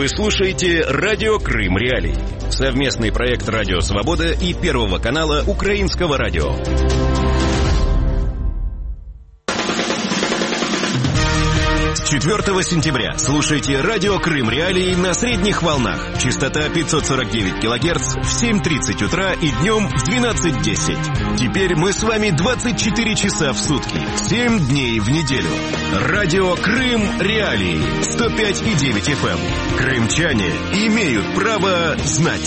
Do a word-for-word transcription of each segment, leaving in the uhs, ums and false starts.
Вы слушаете «Радио Крым Реалии». Совместный проект «Радио Свобода» и Первого канала Украинского радио. С четвёртого сентября слушайте «Радио Крым Реалии» на средних волнах. Частота пятьсот сорок девять килогерц в семь тридцать утра и днем в двенадцать десять. Теперь мы с вами двадцать четыре часа в сутки, семь дней в неделю. «Радио Крым Реалии» сто пять и девять эф эм. Крымчане имеют право знать.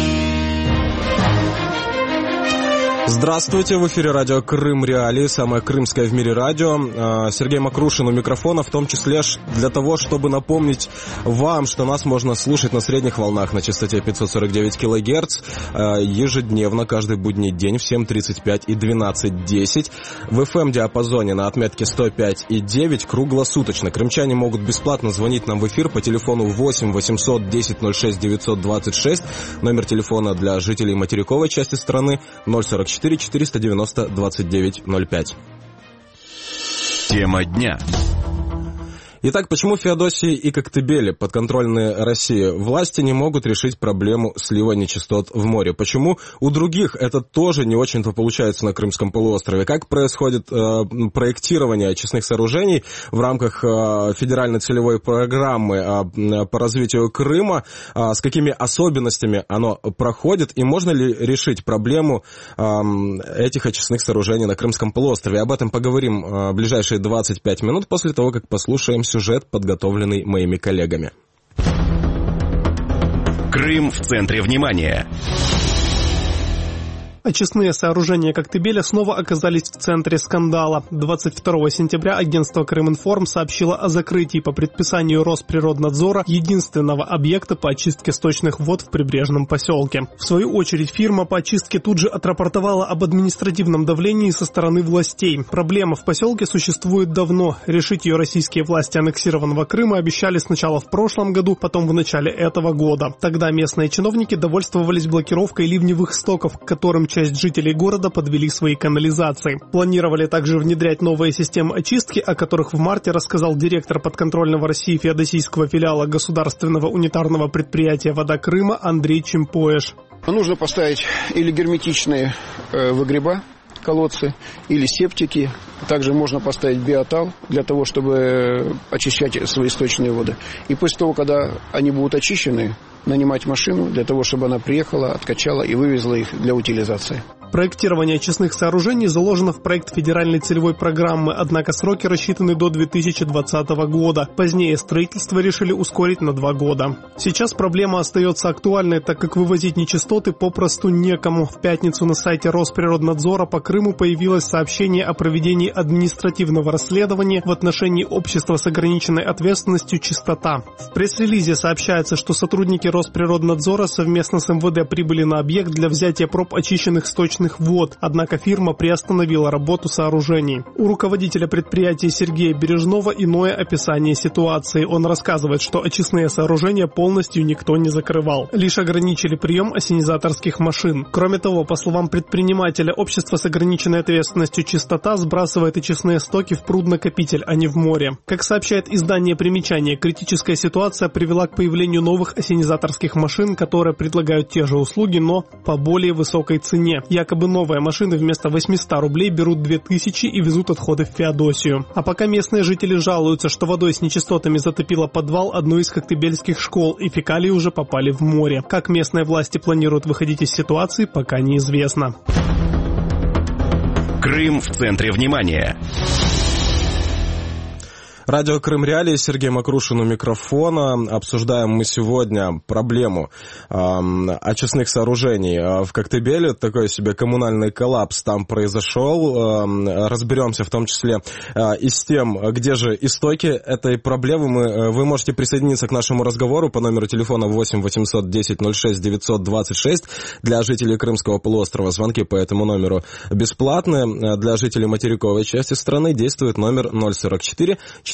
Здравствуйте, в эфире радио Крым Реалии, самое крымское в мире радио. Сергей Макрушин у микрофона, в том числе для того, чтобы напомнить вам, что нас можно слушать на средних волнах на частоте пятьсот сорок девять килогерц ежедневно, каждый будний день в семь тридцать пять и двенадцать десять. В эф эм-диапазоне на отметке сто пять и девять круглосуточно. Крымчане могут бесплатно звонить нам в эфир по телефону восемь восемьсот десять ноль шесть девятьсот двадцать шесть. Номер телефона для жителей материковой части страны ноль сорок четыре четыреста девяносто двадцать девять ноль пять. Тема дня. Итак, почему в Феодосии и Коктебеле, подконтрольные России, власти не могут решить проблему слива нечистот в море? Почему у других это тоже не очень-то получается на Крымском полуострове? Как происходит э, проектирование очистных сооружений в рамках э, федеральной целевой программы э, по развитию Крыма? Э, с какими особенностями оно проходит? И можно ли решить проблему э, этих очистных сооружений на Крымском полуострове? Об этом поговорим э, в ближайшие двадцать пять минут после того, как послушаем сюжет, подготовленный моими коллегами. Крым в центре внимания. Очистные сооружения Коктебеля снова оказались в центре скандала. двадцать второго сентября агентство Крыминформ сообщило о закрытии по предписанию Росприроднадзора единственного объекта по очистке сточных вод в прибрежном поселке. В свою очередь фирма по очистке тут же отрапортовала об административном давлении со стороны властей. Проблема в поселке существует давно. Решить ее российские власти аннексированного Крыма обещали сначала в прошлом году, потом в начале этого года. Тогда местные чиновники довольствовались блокировкой ливневых стоков, к которым часть жителей города подвели свои канализации. Планировали также внедрять новые системы очистки, о которых в марте рассказал директор подконтрольного России феодосийского филиала государственного унитарного предприятия «Вода Крыма» Андрей Чемпоеш. Нужно поставить или герметичные э, выгреба, колодцы, или септики. Также можно поставить биотал для того, чтобы очищать свои сточные воды. И после того, когда они будут очищены, нанимать машину для того, чтобы она приехала, откачала и вывезла их для утилизации. Проектирование очистных сооружений заложено в проект федеральной целевой программы, однако сроки рассчитаны до две тысячи двадцатого года. Позднее строительство решили ускорить на два года. Сейчас проблема остается актуальной, так как вывозить нечистоты попросту некому. В пятницу на сайте Росприроднадзора по Крыму появилось сообщение о проведении административного расследования в отношении общества с ограниченной ответственностью «Чистота». В пресс-релизе сообщается, что сотрудники Росприроднадзора совместно с эм вэ дэ прибыли на объект для взятия проб очищенных сточных вод, однако фирма приостановила работу сооружений. У руководителя предприятия Сергея Бережного иное описание ситуации. Он рассказывает, что очистные сооружения полностью никто не закрывал, лишь ограничили прием ассенизаторских машин. Кроме того, по словам предпринимателя, общество с ограниченной ответственностью «Чистота» сбрасывает очистные стоки в пруд-накопитель, а не в море. Как сообщает издание «Примечание», критическая ситуация привела к появлению новых ассенизаторских машин, которые предлагают те же услуги, но по более высокой цене. Якобы новые машины вместо восемьсот рублей берут две тысячи и везут отходы в Феодосию. А пока местные жители жалуются, что водой с нечистотами затопило подвал одной из коктебельских школ, и фекалии уже попали в море. Как местные власти планируют выходить из ситуации, пока неизвестно. Крым в центре внимания. Радио Крым Реалии, Сергей Макрушин у микрофона. Обсуждаем мы сегодня проблему э, очистных сооружений в Коктебеле. Такой себе коммунальный коллапс там произошел. Э, разберемся в том числе э, и с тем, где же истоки этой проблемы. Мы, вы можете присоединиться к нашему разговору по номеру телефона восемь восемьсот десять ноль шесть девятьсот двадцать шесть. Для жителей Крымского полуострова звонки по этому номеру бесплатные. Для жителей материковой части страны действует номер ноль сорок четыре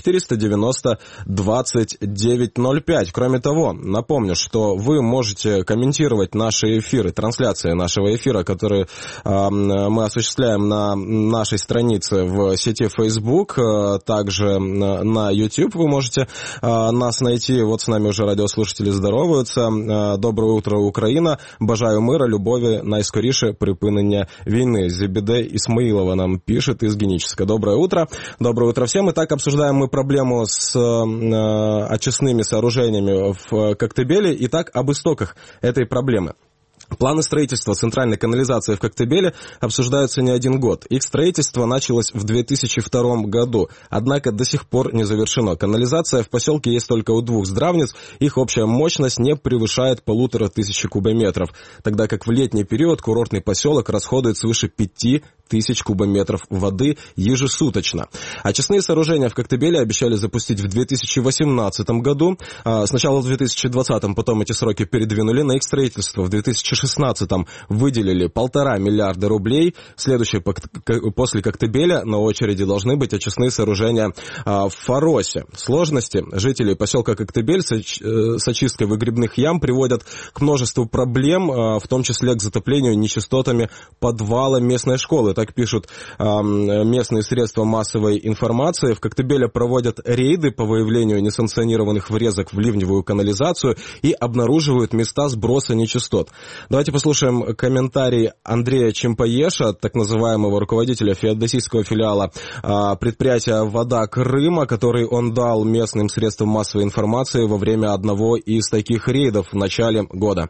четыреста девяносто двадцать девять ноль пять. Кроме того, напомню, что вы можете комментировать наши эфиры, трансляции нашего эфира, которые э, мы осуществляем на нашей странице в сети Facebook, э, также на, на YouTube вы можете э, нас найти. Вот с нами уже радиослушатели здороваются. Э, доброе утро, Украина. Бажаю мира, любові, найскоріше припинення війны. Зебеде Исмаилова нам пишет из Геническа. Доброе утро. Доброе утро всем. Итак, обсуждаем мы проблему с э, очистными сооружениями в Коктебеле. Итак, об истоках этой проблемы. Планы строительства центральной канализации в Коктебеле обсуждаются не один год. Их строительство началось в две тысячи втором году, однако до сих пор не завершено. Канализация в поселке есть только у двух здравниц, их общая мощность не превышает полутора тысячи кубометров, тогда как в летний период курортный поселок расходует свыше пяти тысяч кубометров воды ежесуточно. Очистные сооружения в Коктебеле обещали запустить в две тысячи восемнадцатом году. Сначала в две тысячи двадцатом, потом эти сроки передвинули. На их строительство в две тысячи шестнадцатом выделили полтора миллиарда рублей. Следующие после Коктебеля на очереди должны быть очистные сооружения в Фаросе. Сложности жителей поселка Коктебель с очисткой выгребных ям приводят к множеству проблем, в том числе к затоплению нечистотами подвала местной школы. Так пишут э, местные средства массовой информации. В Коктебеле проводят рейды по выявлению несанкционированных врезок в ливневую канализацию и обнаруживают места сброса нечистот. Давайте послушаем комментарий Андрея Чимпаеша, так называемого руководителя феодосийского филиала э, предприятия «Вода Крыма», который он дал местным средствам массовой информации во время одного из таких рейдов в начале года.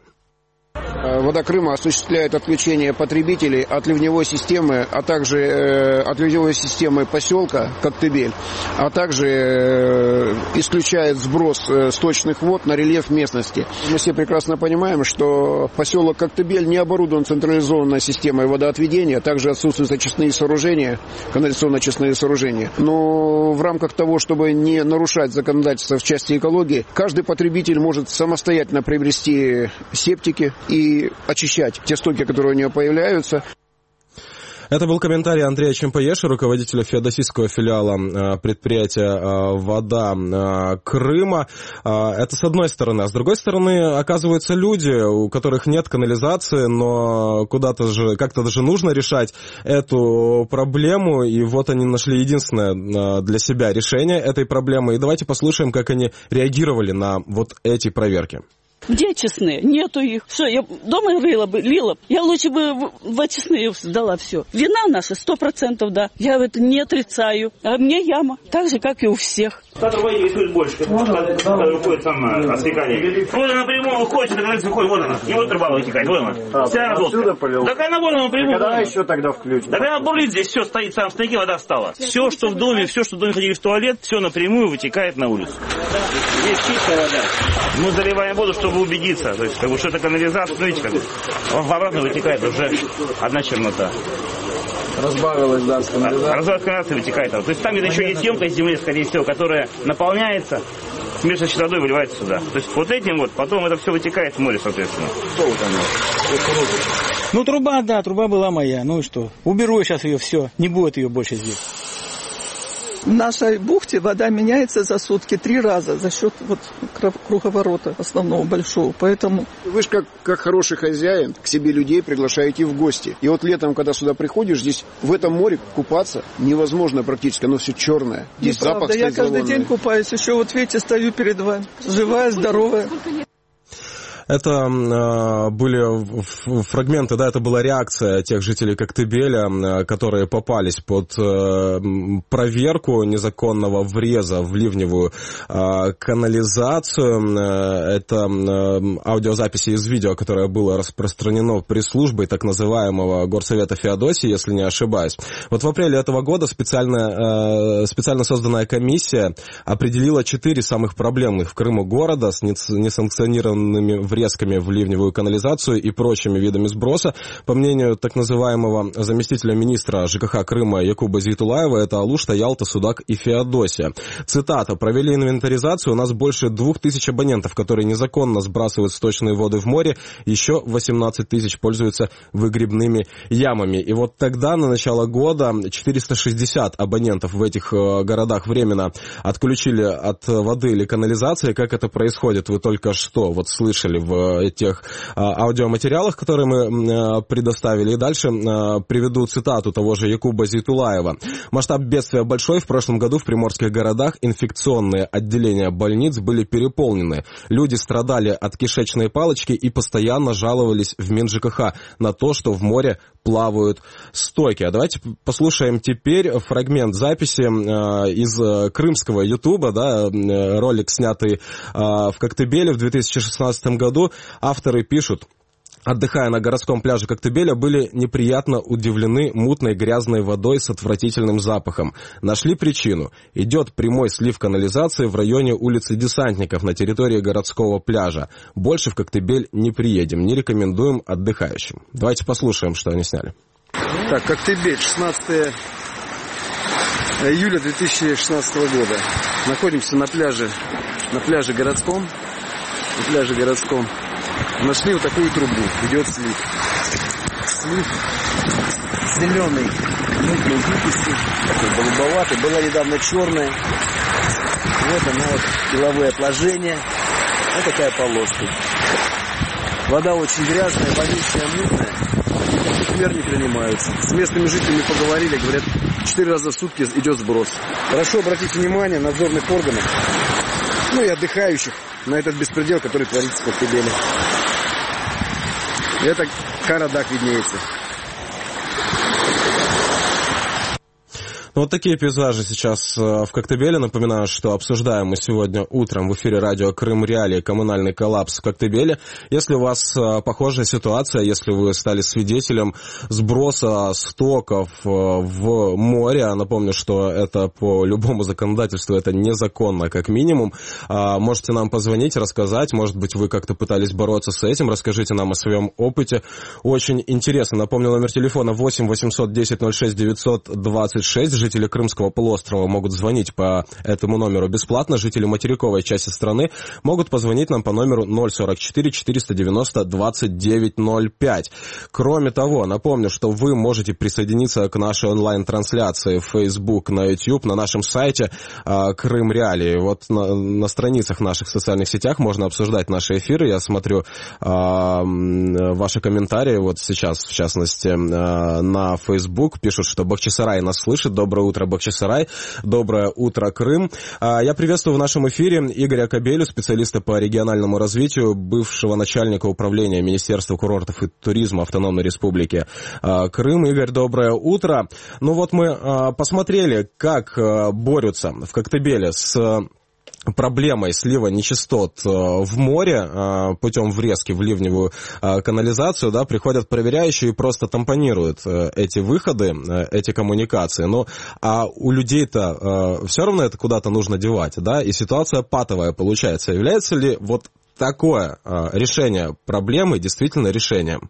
Вода Крыма осуществляет отключение потребителей от ливневой системы, а также э, от ливневой системы поселка Коктебель, а также э, исключает сброс э, сточных вод на рельеф местности. Мы все прекрасно понимаем, что поселок Коктебель не оборудован централизованной системой водоотведения, также отсутствуют очистные сооружения, канализационно-очистные сооружения. Но в рамках того, чтобы не нарушать законодательство в части экологии, каждый потребитель может самостоятельно приобрести септики и очищать те стоки, которые у него появляются. Это был комментарий Андрея Чемпаеша, руководителя феодосийского филиала предприятия «Вода Крыма». Это с одной стороны. А с другой стороны, оказываются люди, у которых нет канализации, но куда-то же, как-то даже нужно решать эту проблему. И вот они нашли единственное для себя решение этой проблемы. И давайте послушаем, как они реагировали на вот эти проверки. Где очистные? Нету их. Что, я дома рыла бы, лила. Я лучше бы в, в очистные сдала все. Вина наша сто процентов, да. Я это не отрицаю. А мне яма. Так же, как и у всех. Та труба интересует больше, когда выходит сам освекание. Вот она напрямую уходит, когда выходит, вот она. И вот труба вытекает, вот она. А, вся она отсюда полил. Так она вон она напрямую. Когда еще тогда включена? Так она бурлит здесь, все стоит, сам в стояке вода встала. Все, что в доме, все, что в доме ходили в туалет, все напрямую вытекает на улицу. Здесь чистая вода. Мы заливаем воду, чтобы убедиться, то есть, как бы, что это канализация, смотрите, как бы, обратно вытекает уже одна чернота. Разбавилась, да, с канализацией. Разбавилась канализация, вытекает. То есть там еще есть емкость земли, скорее всего, которая наполняется, смешивается с водой, выливается сюда. То есть вот этим вот, потом это все вытекает в море, соответственно. Что вы там? Ну, труба, да, труба была моя. Ну и что? Уберу сейчас ее, все, не будет ее больше здесь. В нашей бухте вода меняется за сутки три раза за счет вот круговорота основного большого, поэтому... Вы же как, как хороший хозяин к себе людей приглашаете в гости. И вот летом, когда сюда приходишь, здесь в этом море купаться невозможно практически, оно все черное. Здесь запах стоит. Я каждый день купаюсь, еще вот видите, стою перед вами, живая, здоровая. Это э, были фрагменты, да, это была реакция тех жителей Коктебеля, э, которые попались под э, проверку незаконного вреза в ливневую э, канализацию. Э, это э, аудиозаписи из видео, которое было распространено пресс-службой так называемого Горсовета Феодосии, если не ошибаюсь. Вот в апреле этого года специально, э, специально созданная комиссия определила четыре самых проблемных в Крыму города с несанкционированными врезками в ливневую канализацию и прочими видами сброса. По мнению так называемого заместителя министра ЖКХ Крыма Якуба Зейтулаева, это Алушта, Ялта, Судак и Феодосия. Цитата: «Провели инвентаризацию, у нас больше двух тысяч абонентов, которые незаконно сбрасывают сточные воды в море, еще восемнадцать тысяч пользуются выгребными ямами». И вот тогда, на начало года, четыреста шестьдесят абонентов в этих городах временно отключили от воды или канализации. Как это происходит, вы только что вот слышали в тех аудиоматериалах, которые мы предоставили. И дальше приведу цитату того же Якуба Зейтулаева. «Масштаб бедствия большой. В прошлом году в приморских городах инфекционные отделения больниц были переполнены. Люди страдали от кишечной палочки и постоянно жаловались в МинЖКХ на то, что в море плавают стойки». А давайте послушаем теперь фрагмент записи э, из крымского ютуба, да, ролик, снятый э, в Коктебеле в две тысячи шестнадцатом году. Авторы пишут: «Отдыхая на городском пляже Коктебеля, были неприятно удивлены мутной грязной водой с отвратительным запахом. Нашли причину. Идет прямой слив канализации в районе улицы Десантников на территории городского пляжа. Больше в Коктебель не приедем, не рекомендуем отдыхающим». Давайте послушаем, что они сняли. Так, Коктебель, шестнадцатое июля две тысячи шестнадцатого года. Находимся на пляже, на пляже городском. На пляже городском. Нашли вот такую трубу. Идет слив. Слив зеленый, мутной жидкости, такой голубоватый. Была недавно черная. Вот она вот, силовые отложения. Вот такая полоска. Вода очень грязная, вонючая, мутная. Мер не принимаются. С местными жителями поговорили, говорят, четыре раза в сутки идет сброс. Прошу обратить внимание надзорных органов, ну и отдыхающих, на этот беспредел, который творится в Коктебеле. Это Карадак виднеется. Ну, вот такие пейзажи сейчас в Коктебеле. Напоминаю, что обсуждаем мы сегодня утром в эфире радио Крым Реалии коммунальный коллапс в Коктебеле. Если у вас похожая ситуация, если вы стали свидетелем сброса стоков в море, напомню, что это по любому законодательству это незаконно, как минимум, можете нам позвонить, рассказать. Может быть, вы как-то пытались бороться с этим. Расскажите нам о своем опыте. Очень интересно. Напомню, номер телефона восемь восемьсот десять ноль шесть девятьсот двадцать шесть. Жители Крымского полуострова могут звонить по этому номеру бесплатно. Жители материковой части страны могут позвонить нам по номеру ноль сорок четыре четыреста девяносто двадцать девять ноль пять. Кроме того, напомню, что вы можете присоединиться к нашей онлайн-трансляции в Facebook, на YouTube, на нашем сайте э, Крым Реалии. Вот на, на страницах наших социальных сетях можно обсуждать наши эфиры. Я смотрю э, ваши комментарии. Вот сейчас, в частности, э, на Facebook пишут, что Бахчисарай нас слышит. Доброе утро, Бахчисарай. Доброе утро, Крым. Я приветствую в нашем эфире Игоря Кобелю, специалиста по региональному развитию, бывшего начальника управления Министерства курортов и туризма Автономной Республики Крым. Игорь, доброе утро. Ну вот мы посмотрели, как борются в Коктебеле с проблемой слива нечистот в море путем врезки в ливневую канализацию, да, приходят проверяющие и просто тампонируют эти выходы, эти коммуникации. Ну, а у людей-то все равно это куда-то нужно девать, да, и ситуация патовая получается. Является ли вот такое решение проблемы действительно решением?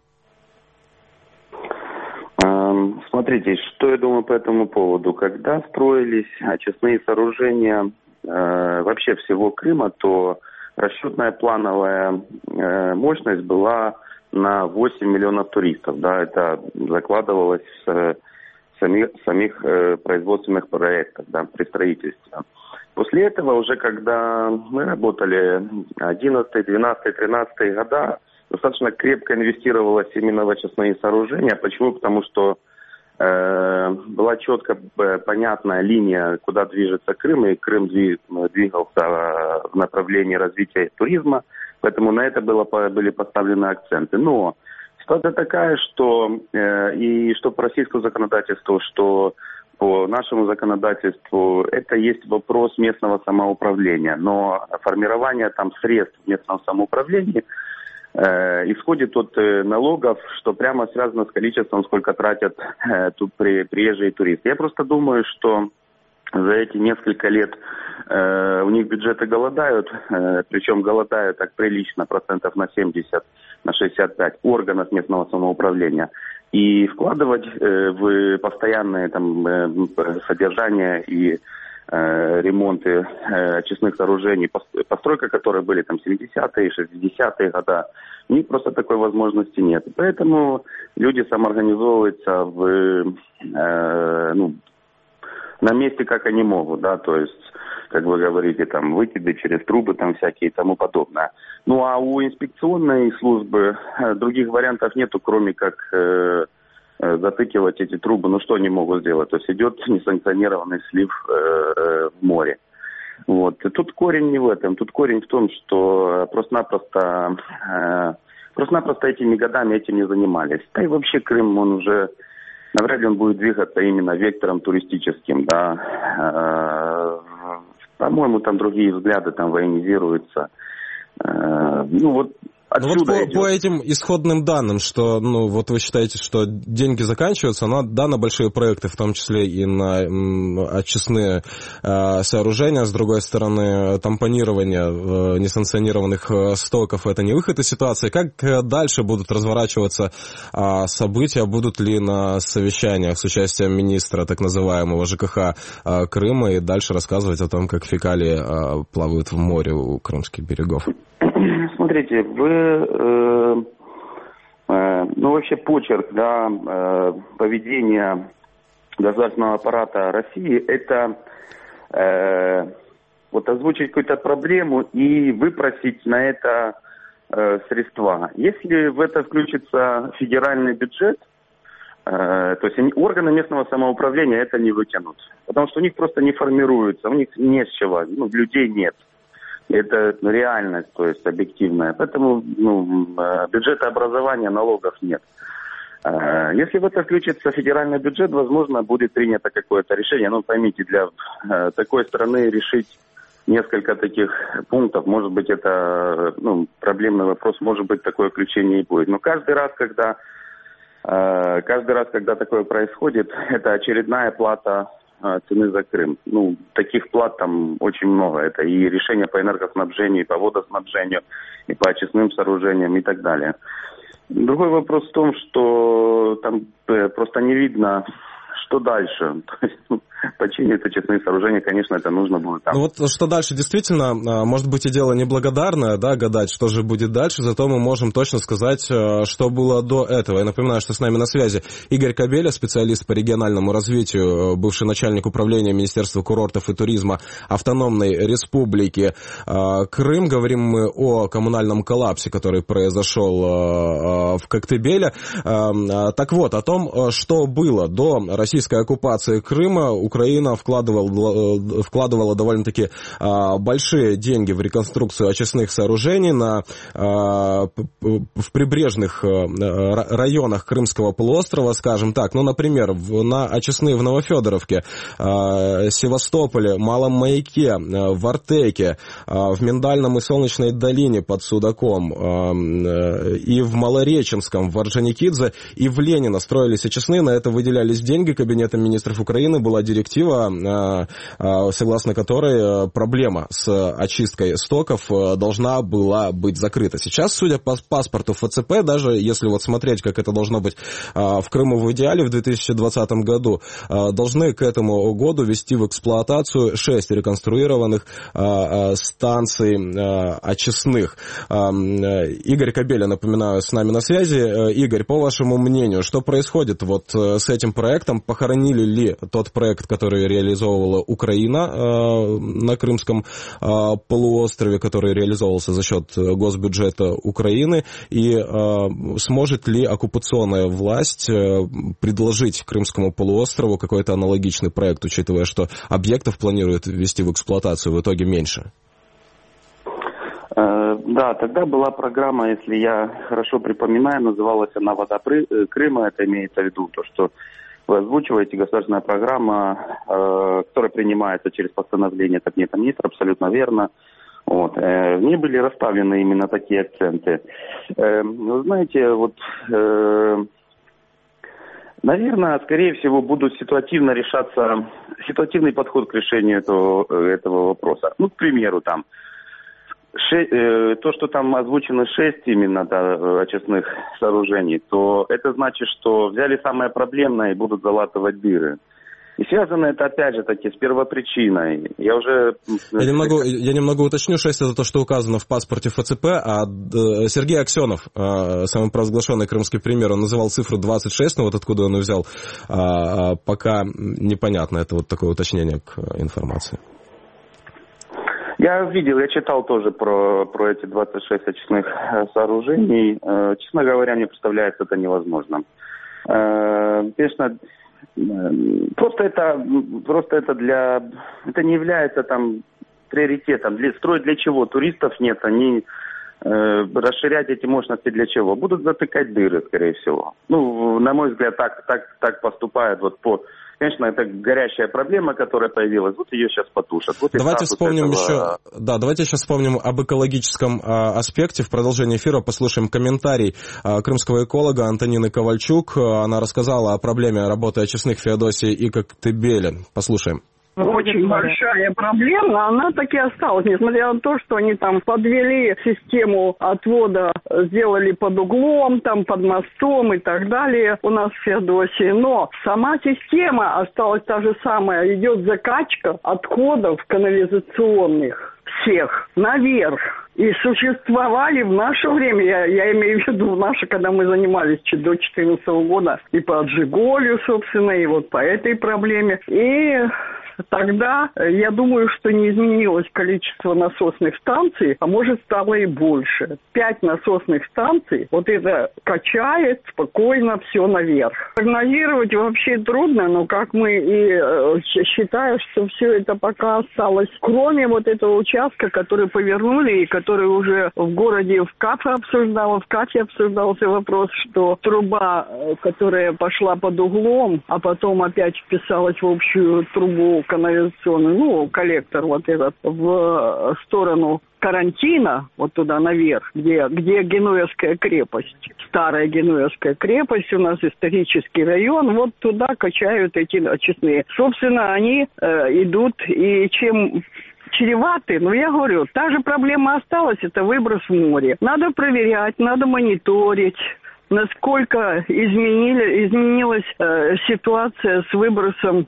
Смотрите, что я думаю по этому поводу. Когда строились очистные сооружения вообще всего Крыма, то расчетная плановая мощность была на восемь миллионов туристов. Да, это закладывалось в самих, самих производственных проектах, да, при строительстве. После этого уже, когда мы работали одиннадцатый, двенадцатый, тринадцатый года, достаточно крепко инвестировалось именно в очистные сооружения. Почему? Потому что была четко понятная линия, куда движется Крым, и Крым двигался в направлении развития туризма, поэтому на это было, были поставлены акценты. Но ситуация такая, что и что по российскому законодательству, что по нашему законодательству, это есть вопрос местного самоуправления, но формирование там средств местного самоуправления исходит от налогов, что прямо связано с количеством, сколько тратят тут приезжие туристы. Я просто думаю, что за эти несколько лет э, у них бюджеты голодают, э, причем голодают так прилично, процентов на семьдесят, на шестьдесят пять органов местного самоуправления. И вкладывать э, в постоянное там, э, содержание и э, ремонты э, очистных сооружений, постройка которых были там семидесятые, шестидесятые годы, у них просто такой возможности нет. Поэтому люди самоорганизовываются в, э, ну, на месте, как они могут, да, то есть, как вы говорите, там, выкиды через трубы там всякие и тому подобное. Ну, а у инспекционной службы э, других вариантов нету, кроме как э, э, затыкивать эти трубы. Ну, что они могут сделать? То есть идет несанкционированный слив э, э, в море. Вот. И тут корень не в этом. Тут корень в том, что просто-напросто, э, просто-напросто этими годами этим не занимались. Да и вообще Крым, он уже, навряд ли он будет двигаться именно вектором туристическим, да. Э, по-моему, там другие взгляды там военизируются. Э, ну вот. Ну вот по, по этим исходным данным, что, ну, вот вы считаете, что деньги заканчиваются, но, да, на большие проекты, в том числе и на м, очистные э, сооружения, с другой стороны, тампонирование э, несанкционированных э, стоков, это не выход из ситуации. Как э, дальше будут разворачиваться э, события, будут ли на совещаниях с участием министра, так называемого ЖКХ э, Крыма, и дальше рассказывать о том, как фекалии э, плавают в море у крымских берегов? Смотрите, вы, э, э, ну вообще почерк, да, э, поведения государственного аппарата России, это э, вот озвучить какую-то проблему и выпросить на это э, средства. Если в это включится федеральный бюджет, э, то есть они, органы местного самоуправления это не вытянут, потому что у них просто не формируется, у них не с чего, ну, людей нет. Это реальность, то есть объективная. Поэтому ну, бюджета образования, налогов нет. Если в это включится федеральный бюджет, возможно, будет принято какое-то решение. Ну, поймите, для такой страны решить несколько таких пунктов, может быть, это ну, проблемный вопрос, может быть, такое включение и будет. Но каждый раз, когда, каждый раз, когда такое происходит, это очередная плата цены за Крым. Ну, таких плат там очень много. Это и решения по энергоснабжению, и по водоснабжению, и по очистным сооружениям и так далее. Другой вопрос в том, что там просто не видно, что дальше. То есть, ну, починить очистные сооружения, конечно, это нужно будет там. Ну вот что дальше, действительно, может быть и дело неблагодарное, да, гадать, что же будет дальше, зато мы можем точно сказать, что было до этого. Я напоминаю, что с нами на связи Игорь Кобеля, специалист по региональному развитию, бывший начальник управления Министерства курортов и туризма Автономной Республики Крым. Говорим мы о коммунальном коллапсе, который произошел в Коктебеле. Так вот, о том, что было до российской оккупации Крыма. Украина вкладывала, вкладывала довольно-таки а, большие деньги в реконструкцию очистных сооружений на, а, в прибрежных а, районах Крымского полуострова, скажем так. Ну, например, в, на очистные в Новофедоровке, а, Севастополе, Малом Маяке, а, в Артеке, а, в Миндальном и Солнечной долине под Судаком, а, и в Малореченском, в Орджоникидзе, и в Ленино строились очистные. На это выделялись деньги. Кабинетом министров Украины была директива, согласно которой проблема с очисткой стоков должна была быть закрыта. Сейчас, судя по паспорту ФЦП, даже если вот смотреть, как это должно быть в Крыму в идеале в две тысячи двадцатом году, должны к этому году ввести в эксплуатацию шесть реконструированных станций очистных. Игорь Кобеля, напоминаю, с нами на связи. Игорь, по вашему мнению, что происходит вот с этим проектом? Похоронили ли тот проект, который реализовывала Украина э, на Крымском э, полуострове, который реализовывался за счет госбюджета Украины, и э, сможет ли оккупационная власть э, предложить Крымскому полуострову какой-то аналогичный проект, учитывая, что объектов планируют ввести в эксплуатацию в итоге меньше? Да, тогда была программа, если я хорошо припоминаю, называлась она «Вода Крыма», это имеется в виду то, что вы озвучиваете, государственная программа, э, которая принимается через постановление Кабинета министров, абсолютно верно. Вот. Э, в ней были расставлены именно такие акценты. Э, вы знаете, вот э, Наверное, скорее всего, будут ситуативно решаться, ситуативный подход к решению этого, этого вопроса. Ну, к примеру, там, ше, э, то, что там озвучено шесть именно да, очистных сооружений, то это значит, что взяли самое проблемное и будут залатывать дыры. И связано это, опять же таки, с первопричиной. Я уже... Я немного, я немного уточню, шесть это то, что указано в паспорте эф цэ пэ, а Сергей Аксенов, самопровозглашенный крымский премьер, он называл цифру двадцать шесть, но вот откуда он ее взял, пока непонятно. Это вот такое уточнение к информации. Я видел, я читал тоже про, про эти двадцать шесть очистных сооружений. Честно говоря, мне представляется это невозможным. Конечно, Просто это, просто это для, это не является там приоритетом. Для, строить для чего? Туристов нет, они э, расширять эти мощности для чего? Будут затыкать дыры, скорее всего. Ну, на мой взгляд, так, так, так поступают вот по... Конечно, это горящая проблема, которая появилась. Вот ее сейчас потушат. Вот давайте вспомним этого... еще, да, давайте сейчас вспомним об экологическом а, аспекте. В продолжении эфира послушаем комментарий а, крымского эколога Антонины Ковальчук. Она рассказала о проблеме работы очистных в Феодосии и Коктебеле. Послушаем. Очень большая проблема, она таки осталась, несмотря на то, что они там подвели систему отвода, сделали под углом, там под мостом и так далее у нас в Феодосии. Но сама система осталась та же самая, идет закачка отходов канализационных всех наверх. И существовали в наше время, я, я имею в виду в наше, когда мы занимались до две тысячи четырнадцатого года и по Аджиголю, собственно, и вот по этой проблеме. И тогда, я думаю, что не изменилось количество насосных станций, а может стало и больше. Пять насосных станций, вот это качает спокойно все наверх. Прогнозировать вообще трудно, но как мы и э, считаем, что все это пока осталось, кроме вот этого участка, который повернули и который уже в городе в КАФе обсуждал, в КАФе обсуждался вопрос, что труба, которая пошла под углом, а потом опять вписалась в общую трубу канализационную, ну, коллектор вот этот, в сторону Карантина, вот туда наверх, где, где Генуэзская крепость, старая Генуэзская крепость, у нас исторический район, вот туда качают эти очистные. Собственно, они э, идут, и чем чреваты, но я говорю, та же проблема осталась, это выброс в море. Надо проверять, надо мониторить, насколько изменили, изменилась э, ситуация с выбросом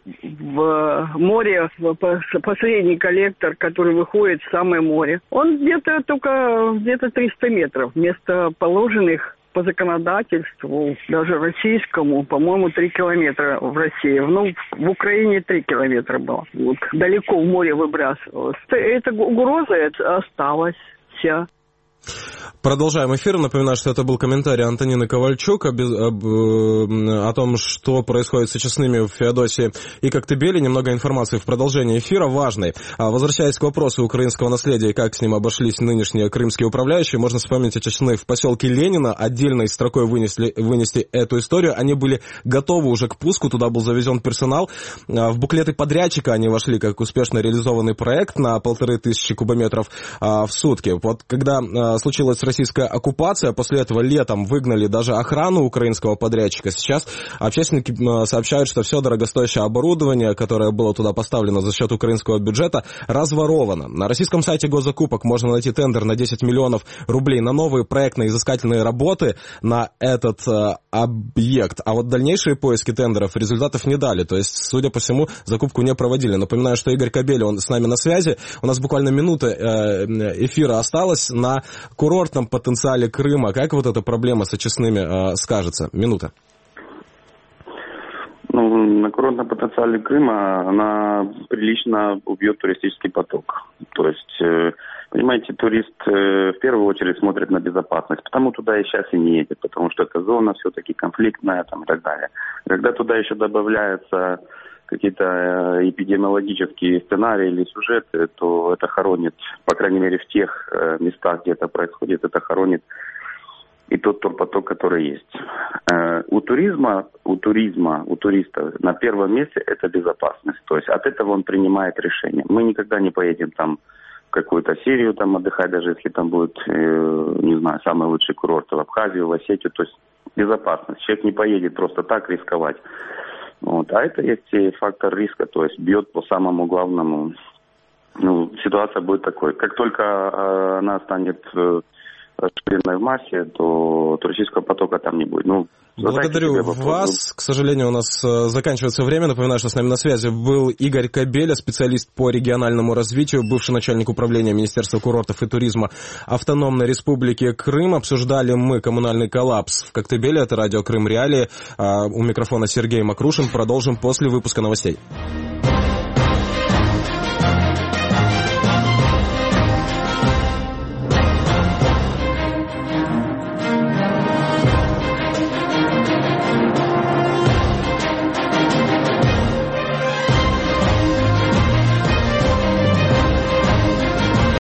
в море, в последний коллектор, который выходит в самое море. Он где-то только где-то триста метров вместо положенных по законодательству, даже российскому, по-моему, три километра в России. Ну, в Украине три километра было. Вот, далеко в море выбрасывалось. Эта угроза это осталась вся. Продолжаем эфир. Напоминаю, что это был комментарий Антонины Ковальчук об, об, о том, что происходит с очистными в Феодосии и Коктебеле. Немного информации в продолжении эфира важной. Возвращаясь к вопросу украинского наследия и как с ним обошлись нынешние крымские управляющие, можно вспомнить очистные в поселке Ленина. Отдельной строкой вынесли, вынести эту историю. Они были готовы уже к пуску, туда был завезен персонал. В буклеты подрядчика они вошли как успешно реализованный проект на полторы тысячи кубометров в сутки. Вот когда случилась российская оккупация, после этого летом выгнали даже охрану украинского подрядчика. Сейчас общественники сообщают, что все дорогостоящее оборудование, которое было туда поставлено за счет украинского бюджета, разворовано. На российском сайте госзакупок можно найти тендер на десять миллионов рублей на новые проектно-изыскательные работы на этот э, объект. А вот дальнейшие поиски тендеров результатов не дали. То есть, судя по всему, закупку не проводили. Напоминаю, что Игорь Кобель, он с нами на связи. У нас буквально минута э, эфира осталась. На курортном потенциале Крыма, как вот эта проблема с очистными э, скажется? Минута. Ну, на курортном потенциале Крыма она прилично убьет туристический поток. То есть, э, понимаете, турист э, в первую очередь смотрит на безопасность, потому туда и сейчас и не едет, потому что эта зона все-таки конфликтная там, и так далее. Когда туда еще добавляются какие-то эпидемиологические сценарии или сюжеты, то это хоронит, по крайней мере, в тех э, местах, где это происходит, это хоронит и тот турпоток, который есть. Э, у туризма, у туризма, у туристов на первом месте это безопасность. То есть от этого он принимает решение. Мы никогда не поедем там в какую-то Сирию там отдыхать, даже если там будет, э, не знаю, самый лучший курорт в Абхазию, в Осетию. То есть безопасность. Человек не поедет просто так рисковать. Вот. А это есть и фактор риска, то есть бьет по самому главному. Ну, ситуация будет такой. Как только э, она станет э, расширенной в массе, то туристического потока там не будет. Ну, благодарю вас. К сожалению, у нас заканчивается время. Напоминаю, что с нами на связи был Игорь Кобеля, специалист по региональному развитию, бывший начальник управления Министерства курортов и туризма Автономной Республики Крым. Обсуждали мы коммунальный коллапс в Коктебеле. Это радио Крым Реалии. У микрофона Сергей Макрушин. Продолжим после выпуска новостей.